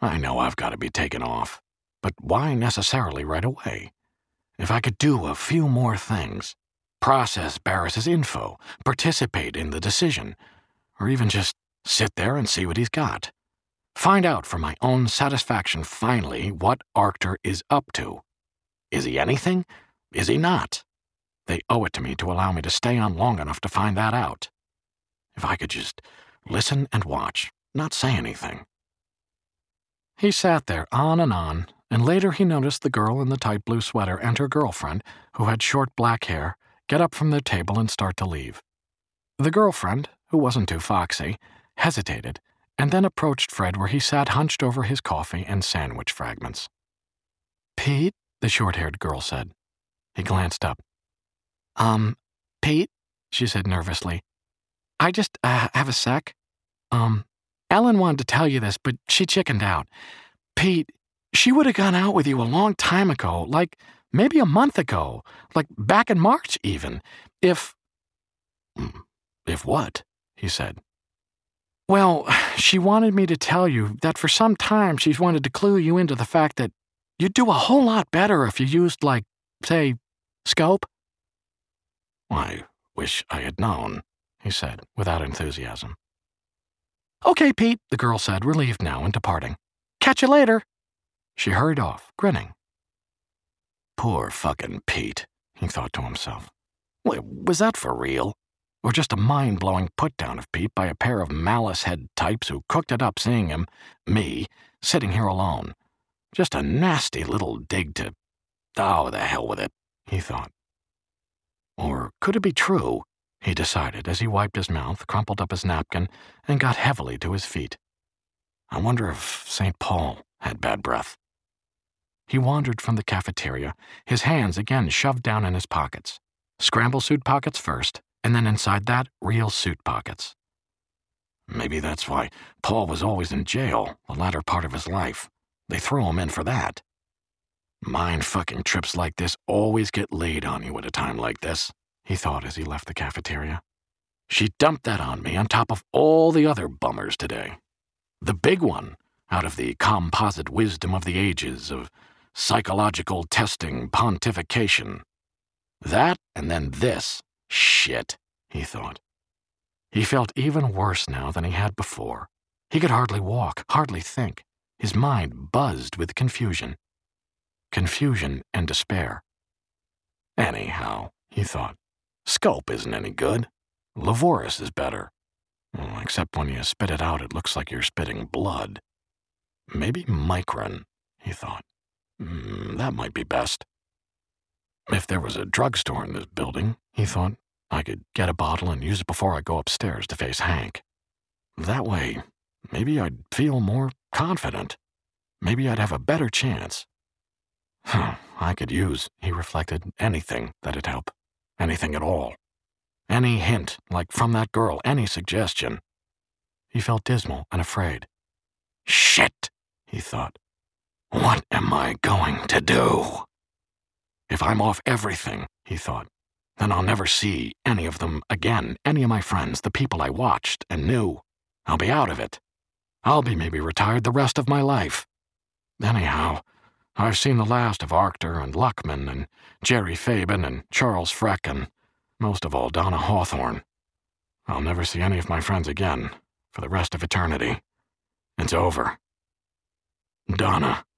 I know I've got to be taken off, but why necessarily right away? If I could do a few more things, process Barris's info, participate in the decision, or even just sit there and see what he's got. Find out for my own satisfaction finally what Arctur is up to. Is he anything? Is he not? They owe it to me to allow me to stay on long enough to find that out. If I could just listen and watch, not say anything. He sat there on, and later he noticed the girl in the tight blue sweater and her girlfriend, who had short black hair, get up from their table and start to leave. The girlfriend, who wasn't too foxy, hesitated, and then approached Fred where he sat hunched over his coffee and sandwich fragments. "Pete?" the short-haired girl said. He glanced up. Pete?" she said nervously. "I just, have a sec? Ellen wanted to tell you this, but she chickened out. Pete, she would have gone out with you a long time ago, like maybe a month ago, like back in March even, if..." "If what?" he said. "Well, she wanted me to tell you that for some time she's wanted to clue you into the fact that you'd do a whole lot better if you used, like, say, scope." "I wish I had known," he said, without enthusiasm. "Okay, Pete," the girl said, relieved now and departing. "Catch you later." She hurried off, grinning. Poor fucking Pete, he thought to himself. Was that for real? Or just a mind-blowing put-down of Pete by a pair of malice-head types who cooked it up seeing him, me, sitting here alone? Just a nasty little dig to... Oh, the hell with it, he thought. Or could it be true? He decided as he wiped his mouth, crumpled up his napkin, and got heavily to his feet. I wonder if St. Paul had bad breath. He wandered from the cafeteria, his hands again shoved down in his pockets. Scramble suit pockets first, and then inside that, real suit pockets. Maybe that's why Paul was always in jail the latter part of his life. They threw him in for that. Mind-fucking trips like this always get laid on you at a time like this, he thought as he left the cafeteria. She dumped that on me on top of all the other bummers today. The big one, out of the composite wisdom of the ages of psychological testing pontification. That and then this. Shit, he thought. He felt even worse now than he had before. He could hardly walk, hardly think. His mind buzzed with confusion. Confusion and despair. Anyhow, he thought, scope isn't any good. Levoris is better. Except when you spit it out, it looks like you're spitting blood. Maybe Micron, he thought. That might be best. If there was a drugstore in this building, he thought, I could get a bottle and use it before I go upstairs to face Hank. That way, maybe I'd feel more confident. Maybe I'd have a better chance. I could use, he reflected, anything that'd help. Anything at all. Any hint, like from that girl, any suggestion. He felt dismal and afraid. Shit, he thought. What am I going to do? If I'm off everything, he thought, then I'll never see any of them again, any of my friends, the people I watched and knew. I'll be out of it. I'll be maybe retired the rest of my life. Anyhow, I've seen the last of Arctur and Luckman and Jerry Fabin and Charles Freck and, most of all, Donna Hawthorne. I'll never see any of my friends again for the rest of eternity. It's over. Donna.